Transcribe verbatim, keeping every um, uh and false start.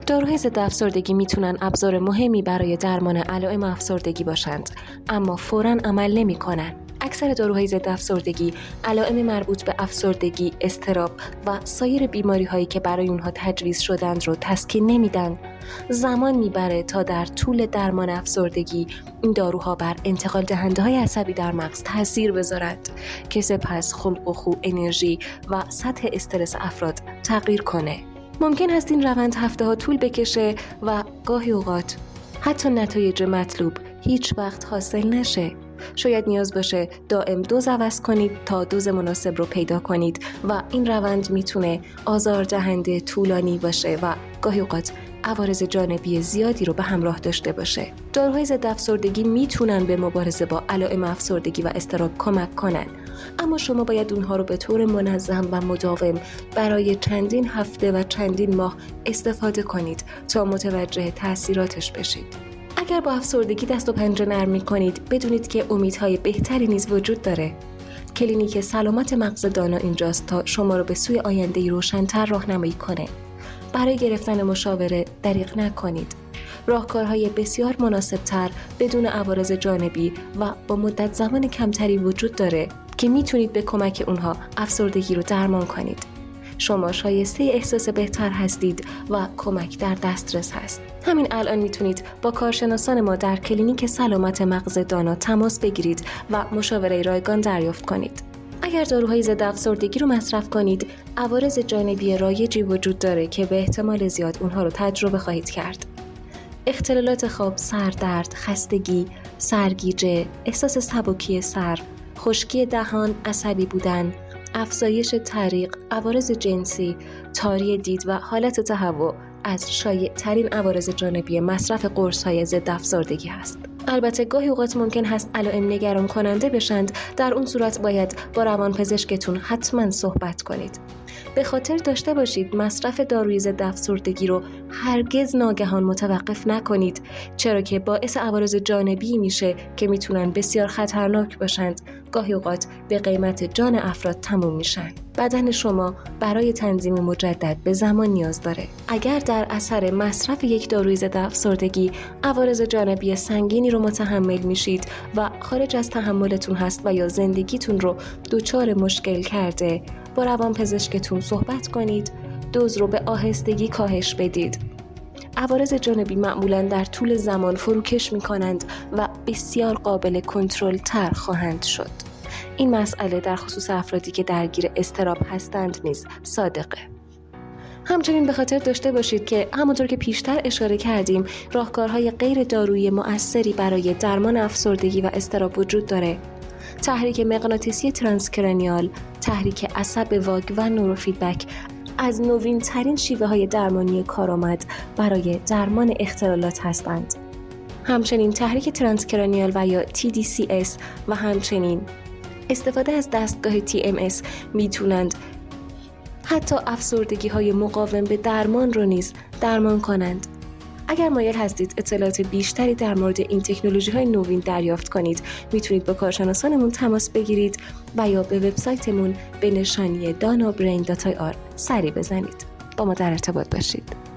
داروهای ضد افسردگی میتونن ابزار مهمی برای درمان علائم افسردگی باشند، اما فوراً عمل نمی‌کنن. اکثر داروهای ضد افسردگی علائم مربوط به افسردگی، اضطراب و سایر بیماری‌هایی که برای اونها تجویز شدند رو تسکین نمیدن. زمان میبره تا در طول درمان افسردگی این داروها بر انتقال دهنده‌های عصبی در مغز تاثیر بذارد که سپس خلق و خو، انرژی و سطح استرس افراد تغییر کنه. ممکن است این روند هفته‌ها طول بکشه و گاهی اوقات حتی نتایج مطلوب هیچ وقت حاصل نشه. شاید نیاز باشه دائم دوز عوض کنید تا دوز مناسب رو پیدا کنید و این روند میتونه آزاردهنده، طولانی باشه و گاهی اوقات عوارض جانبی زیادی رو به همراه داشته باشه. داروهای ضد افسردگی میتونن به مبارزه با علائم افسردگی و اضطراب کمک کنن، اما شما باید اونها رو به طور منظم و مداوم برای چندین هفته و چندین ماه استفاده کنید تا متوجه تاثیراتش بشید. اگر با افسردگی دست و پنجه نرم می‌کنید، بدونید که امیدهای بهتری نیز وجود داره. کلینیک سلامت مغز دانا اینجاست تا شما رو به سوی آینده‌ای روشن‌تر راهنمایی کنه. برای گرفتن مشاوره دریغ نکنید. راهکارهای بسیار مناسب‌تر بدون عوارض جانبی و با مدت زمان کمتری وجود داره که میتونید به کمک اونها افسردگی رو درمان کنید. شما شایسته احساس بهتر هستید و کمک در دسترس هست. همین الان میتونید با کارشناسان ما در کلینیک سلامت مغز دانا تماس بگیرید و مشاوره رایگان دریافت کنید. اگر داروهای ضد افسردگی رو مصرف کنید، عوارض جانبی رایجی وجود داره که به احتمال زیاد اونها رو تجربه خواهید کرد. اختلالات خواب، سردرد، خستگی، سرگیجه، احساس سبکی سر، خشکی دهان، عصبی بودن، افزایش تریق، عوارض جنسی، تاری دید و حالت تهوع از شایع ترین عوارض جانبی مصرف قرص‌های ضد افسردگی است. البته گاهی اوقات ممکن هست علائم نگران کننده بشند، در اون صورت باید با روانپزشکتون حتما صحبت کنید. به خاطر داشته باشید مصرف داروی ضد افسردگی رو هرگز ناگهان متوقف نکنید، چرا که باعث عوارض جانبی میشه که میتونن بسیار خطرناک باشند. گاهی اوقات به قیمت جان افراد تموم میشن. بدن شما برای تنظیم مجدد به زمان نیاز داره. اگر در اثر مصرف یک داروی ضد افسردگی عوارض جانبی سنگینی رو متحمل میشید و خارج از تحملتون هست و یا زندگیتون رو دچار مشکل کرده، با روانپزشکتون صحبت کنید. دوز رو به آهستگی کاهش بدید. عوارض جانبی معمولاً در طول زمان فروکش می‌کنند و بسیار قابل کنترل تر خواهند شد. این مسئله در خصوص افرادی که درگیر اضطراب هستند نیز صادقه. همچنین به خاطر داشته باشید که همونطور که پیشتر اشاره کردیم، راهکارهای غیر دارویی مؤثری برای درمان افسردگی و اضطراب وجود داره. تحریک مغناطیسی ترانسکرانیال، تحریک عصب واگ و نوروفیدبک از نوین ترین شیوه های درمانی کارآمد برای درمان اختلالات هستند. همچنین تحریک ترانسکرانیال و یا تی دی سی اس و همچنین استفاده از دستگاه تی ام اس میتونند حتی افسردگی های مقاوم به درمان رو نیز درمان کنند. اگر مایل هستید اطلاعات بیشتری در مورد این تکنولوژی های نوین دریافت کنید، میتونید با کارشناسانمون تماس بگیرید و یا به وبسایتمون به نشانی دانا برین دات آی آر سری بزنید. با ما در ارتباط باشید.